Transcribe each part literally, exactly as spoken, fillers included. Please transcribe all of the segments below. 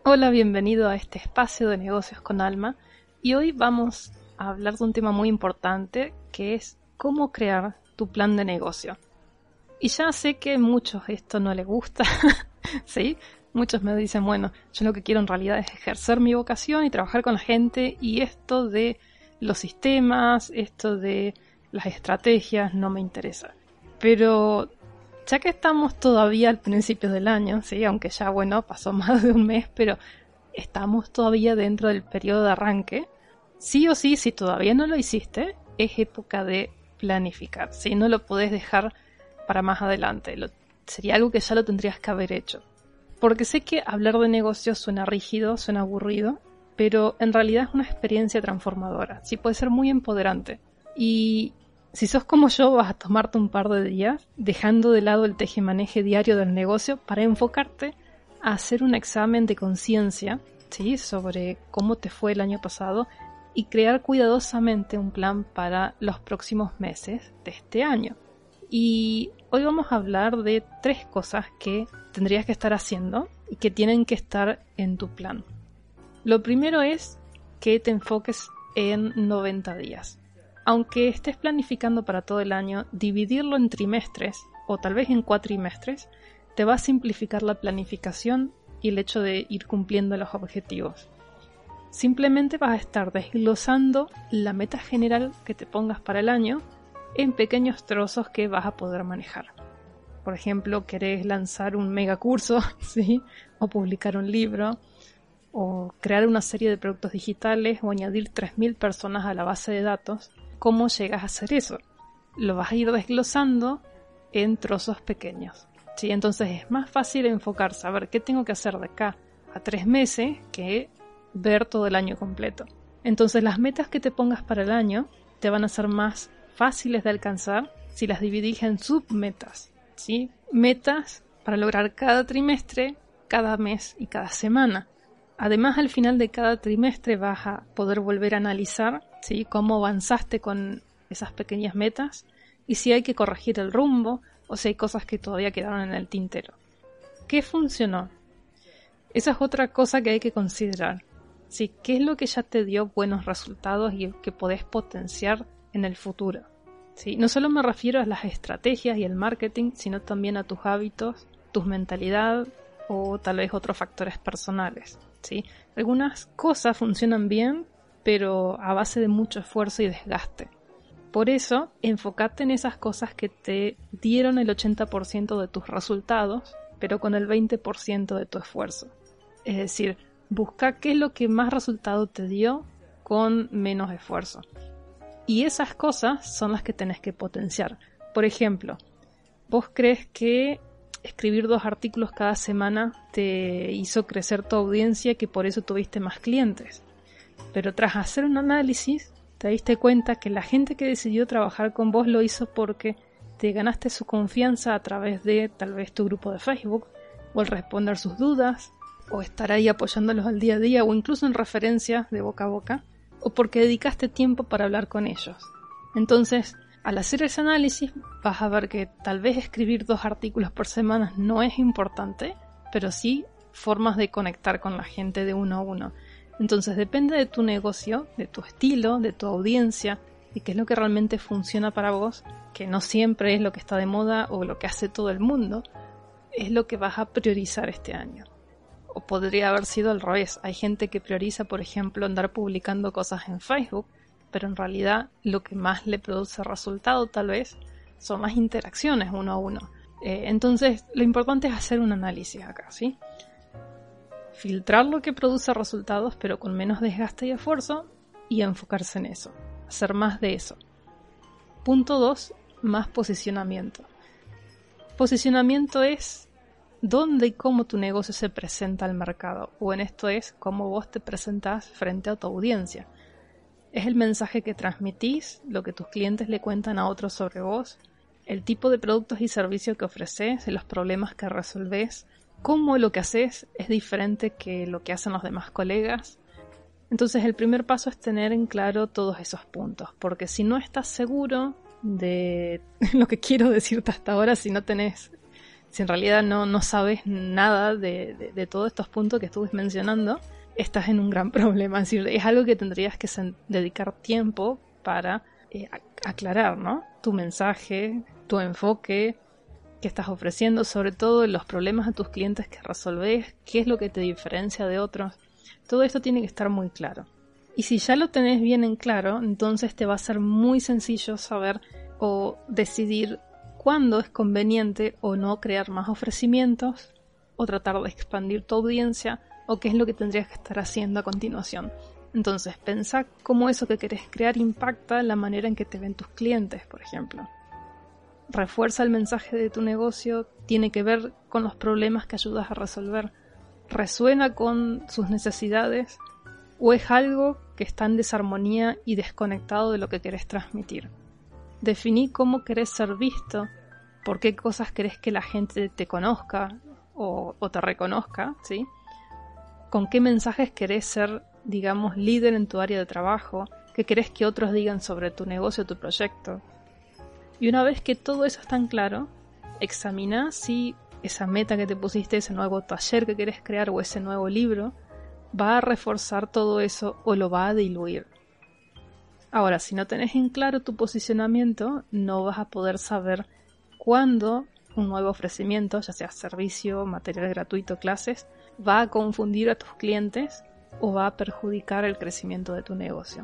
Hola, bienvenido a este espacio de negocios con alma y hoy vamos a hablar de un tema muy importante que es cómo crear tu plan de negocio. Y ya sé que a muchos esto no les gusta, ¿sí? Muchos me dicen, bueno, yo lo que quiero en realidad es ejercer mi vocación y trabajar con la gente y esto de los sistemas, esto de las estrategias no me interesa. Pero ya que estamos todavía al principio del año, sí, aunque ya, bueno, pasó más de un mes, pero estamos todavía dentro del periodo de arranque, sí o sí, si todavía no lo hiciste, es época de planificar, ¿sí? No lo podés dejar para más adelante, lo, sería algo que ya lo tendrías que haber hecho. Porque sé que hablar de negocios suena rígido, suena aburrido, pero en realidad es una experiencia transformadora, sí, puede ser muy empoderante. Y si sos como yo, vas a tomarte un par de días dejando de lado el tejemaneje diario del negocio para enfocarte a hacer un examen de conciencia, ¿sí?, sobre cómo te fue el año pasado y crear cuidadosamente un plan para los próximos meses de este año. Y hoy vamos a hablar de tres cosas que tendrías que estar haciendo y que tienen que estar en tu plan. Lo primero es que te enfoques en noventa días. Aunque estés planificando para todo el año, dividirlo en trimestres o tal vez en cuatrimestres te va a simplificar la planificación y el hecho de ir cumpliendo los objetivos. Simplemente vas a estar desglosando la meta general que te pongas para el año en pequeños trozos que vas a poder manejar. Por ejemplo, querés lanzar un megacurso, ¿sí?, o publicar un libro, o crear una serie de productos digitales, o añadir tres mil personas a la base de datos. ¿Cómo llegas a hacer eso? Lo vas a ir desglosando en trozos pequeños, ¿sí? Entonces es más fácil enfocarse a ver qué tengo que hacer de acá a tres meses que ver todo el año completo. Entonces las metas que te pongas para el año te van a ser más fáciles de alcanzar si las dividís en submetas, ¿sí? Metas para lograr cada trimestre, cada mes y cada semana. Además, al final de cada trimestre vas a poder volver a analizar, ¿sí?, cómo avanzaste con esas pequeñas metas y si hay que corregir el rumbo o si hay cosas que todavía quedaron en el tintero. ¿Qué funcionó? Esa es otra cosa que hay que considerar, ¿sí? ¿Qué es lo que ya te dio buenos resultados y que podés potenciar en el futuro? ¿Sí? No solo me refiero a las estrategias y el marketing, sino también a tus hábitos, tu mentalidad o tal vez otros factores personales, ¿sí? Algunas cosas funcionan bien, pero a base de mucho esfuerzo y desgaste. Por eso, enfócate en esas cosas que te dieron el ochenta por ciento de tus resultados, pero con el veinte por ciento de tu esfuerzo. Es decir, busca qué es lo que más resultado te dio con menos esfuerzo. Y esas cosas son las que tenés que potenciar. Por ejemplo, vos crees que escribir dos artículos cada semana te hizo crecer tu audiencia y que por eso tuviste más clientes. Pero tras hacer un análisis, te diste cuenta que la gente que decidió trabajar con vos lo hizo porque te ganaste su confianza a través de tal vez tu grupo de Facebook, o el responder sus dudas, o estar ahí apoyándolos al día a día, o incluso en referencias de boca a boca, o porque dedicaste tiempo para hablar con ellos. Entonces, al hacer ese análisis, vas a ver que tal vez escribir dos artículos por semana no es importante, pero sí formas de conectar con la gente de uno a uno. Entonces depende de tu negocio, de tu estilo, de tu audiencia, y qué es lo que realmente funciona para vos, que no siempre es lo que está de moda o lo que hace todo el mundo, es lo que vas a priorizar este año. O podría haber sido al revés. Hay gente que prioriza, por ejemplo, andar publicando cosas en Facebook, pero en realidad lo que más le produce resultado tal vez son las interacciones uno a uno. Eh, entonces lo importante es hacer un análisis acá, ¿sí? Filtrar lo que produce resultados pero con menos desgaste y esfuerzo y enfocarse en eso, hacer más de eso. Punto dos, más posicionamiento. Posicionamiento es dónde y cómo tu negocio se presenta al mercado, o en esto es cómo vos te presentás frente a tu audiencia. Es el mensaje que transmitís, lo que tus clientes le cuentan a otros sobre vos, el tipo de productos y servicios que ofreces, los problemas que resolvés, cómo lo que haces es diferente que lo que hacen los demás colegas. Entonces el primer paso es tener en claro todos esos puntos, porque si no estás seguro de lo que quiero decirte hasta ahora, si no tenés si en realidad no, no sabes nada de, de, de todos estos puntos que estuve mencionando, estás en un gran problema. Es decir, es algo que tendrías que sen- dedicar tiempo para eh, aclarar, ¿no? Tu mensaje, tu enfoque que estás ofreciendo, sobre todo los problemas a tus clientes que resolvés, qué es lo que te diferencia de otros. Todo esto tiene que estar muy claro. Y si ya lo tenés bien en claro, entonces te va a ser muy sencillo saber o decidir cuándo es conveniente o no crear más ofrecimientos, o tratar de expandir tu audiencia, o qué es lo que tendrías que estar haciendo a continuación. Entonces, pensá cómo eso que querés crear impacta la manera en que te ven tus clientes, por ejemplo. Refuerza el mensaje de tu negocio, tiene que ver con los problemas que ayudas a resolver, resuena con sus necesidades, o es algo que está en desarmonía y desconectado de lo que querés transmitir. Definí cómo querés ser visto, por qué cosas querés que la gente te conozca o, o te reconozca, ¿sí? Con qué mensajes querés ser, digamos, líder en tu área de trabajo, qué querés que otros digan sobre tu negocio o tu proyecto. Y una vez que todo eso está en claro, examina si esa meta que te pusiste, ese nuevo taller que querés crear o ese nuevo libro, va a reforzar todo eso o lo va a diluir. Ahora, si no tenés en claro tu posicionamiento, no vas a poder saber cuándo un nuevo ofrecimiento, ya sea servicio, material gratuito, clases, va a confundir a tus clientes o va a perjudicar el crecimiento de tu negocio.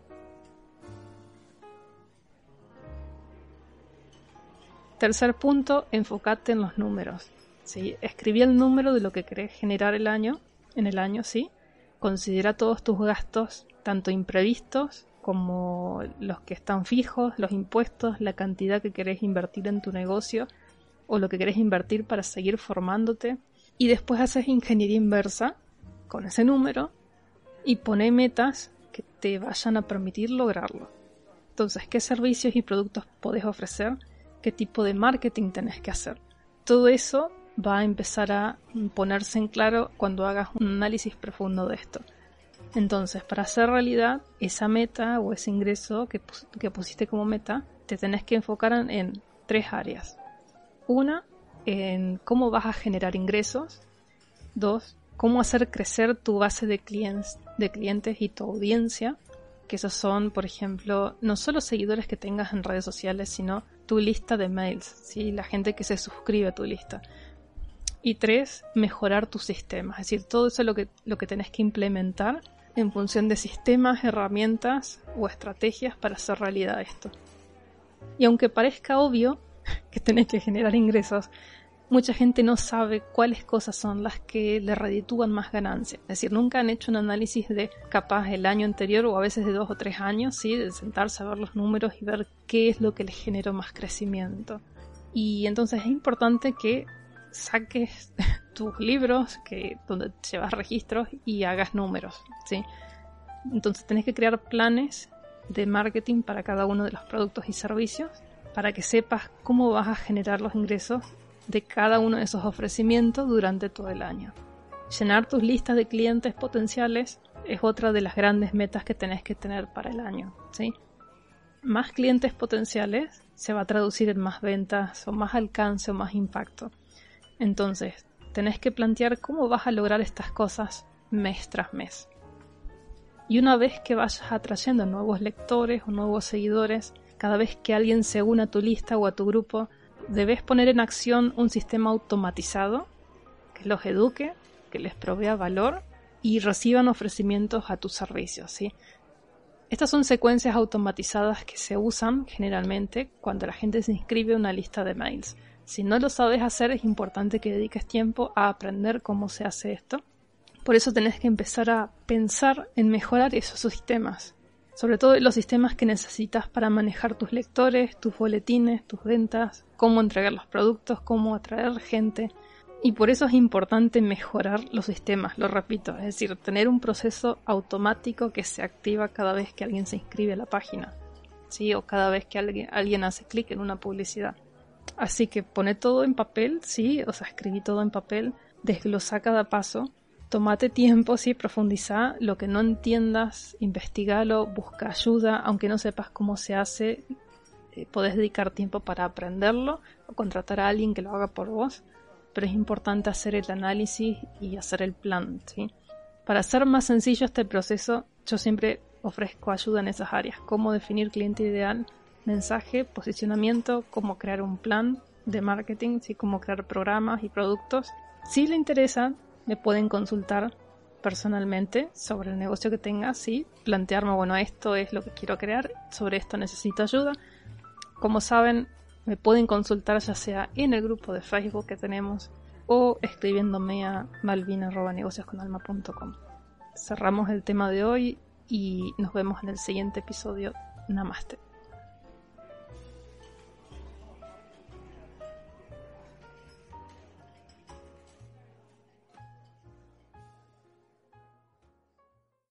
Tercer punto, enfócate en los números. ¿Sí? Escribí el número de lo que querés generar el año, en el año, ¿sí? Considera todos tus gastos, tanto imprevistos como los que están fijos, los impuestos, la cantidad que querés invertir en tu negocio o lo que querés invertir para seguir formándote. Y después haces ingeniería inversa con ese número y poné metas que te vayan a permitir lograrlo. Entonces, ¿qué servicios y productos podés ofrecer? ¿Qué tipo de marketing tenés que hacer? Todo eso va a empezar a ponerse en claro cuando hagas un análisis profundo de esto. Entonces, para hacer realidad esa meta o ese ingreso que, pus- que pusiste como meta, te tenés que enfocar en, en tres áreas. Una, en cómo vas a generar ingresos. Dos, cómo hacer crecer tu base de clientes, de clientes y tu audiencia. Que esos son, por ejemplo, no solo seguidores que tengas en redes sociales, sino tu lista de mails, ¿sí? La gente que se suscribe a tu lista. Y tres, mejorar tu sistema. Es decir, todo eso es lo que, lo que tenés que implementar en función de sistemas, herramientas o estrategias para hacer realidad esto. Y aunque parezca obvio que tenés que generar ingresos, mucha gente no sabe cuáles cosas son las que le reditúan más ganancia. Es decir, nunca han hecho un análisis de capaz el año anterior o a veces de dos o tres años, ¿sí? De sentarse a ver los números y ver qué es lo que les generó más crecimiento. Y entonces es importante que saques tus libros que donde llevas registros y hagas números, ¿sí? Entonces tenés que crear planes de marketing para cada uno de los productos y servicios para que sepas cómo vas a generar los ingresos de cada uno de esos ofrecimientos durante todo el año. Llenar tus listas de clientes potenciales es otra de las grandes metas que tenés que tener para el año, ¿sí? Más clientes potenciales se va a traducir en más ventas o más alcance o más impacto. Entonces, tenés que plantear cómo vas a lograr estas cosas mes tras mes. Y una vez que vayas atrayendo nuevos lectores o nuevos seguidores, cada vez que alguien se una a tu lista o a tu grupo, debes poner en acción un sistema automatizado que los eduque, que les provea valor y reciban ofrecimientos a tus servicios, ¿sí? Estas son secuencias automatizadas que se usan generalmente cuando la gente se inscribe a una lista de mails. Si no lo sabes hacer, es importante que dediques tiempo a aprender cómo se hace esto. Por eso tenés que empezar a pensar en mejorar esos sistemas. Sobre todo los sistemas que necesitas para manejar tus lectores, tus boletines, tus ventas, cómo entregar los productos, cómo atraer gente. Y por eso es importante mejorar los sistemas, lo repito. Es decir, tener un proceso automático que se activa cada vez que alguien se inscribe a la página, ¿sí? O cada vez que alguien, alguien hace clic en una publicidad. Así que pone todo en papel, ¿sí? O sea, escribí todo en papel, desglosa cada paso. Tómate tiempo, sí, profundiza lo que no entiendas, investigalo, busca ayuda, aunque no sepas cómo se hace, eh, podés dedicar tiempo para aprenderlo o contratar a alguien que lo haga por vos. pero es importante hacer el análisis y hacer el plan, ¿sí? Para hacer más sencillo este proceso, yo siempre ofrezco ayuda en esas áreas: cómo definir cliente ideal, mensaje, posicionamiento, cómo crear un plan de marketing, ¿sí? Cómo crear programas y productos. Si le interesa, me pueden consultar personalmente sobre el negocio que tenga, ¿sí? Plantearme, bueno, esto es lo que quiero crear, sobre esto necesito ayuda. Como saben, me pueden consultar ya sea en el grupo de Facebook que tenemos o escribiéndome a malvin arroba negocios con alma punto com. Cerramos el tema de hoy y nos vemos en el siguiente episodio. Namaste.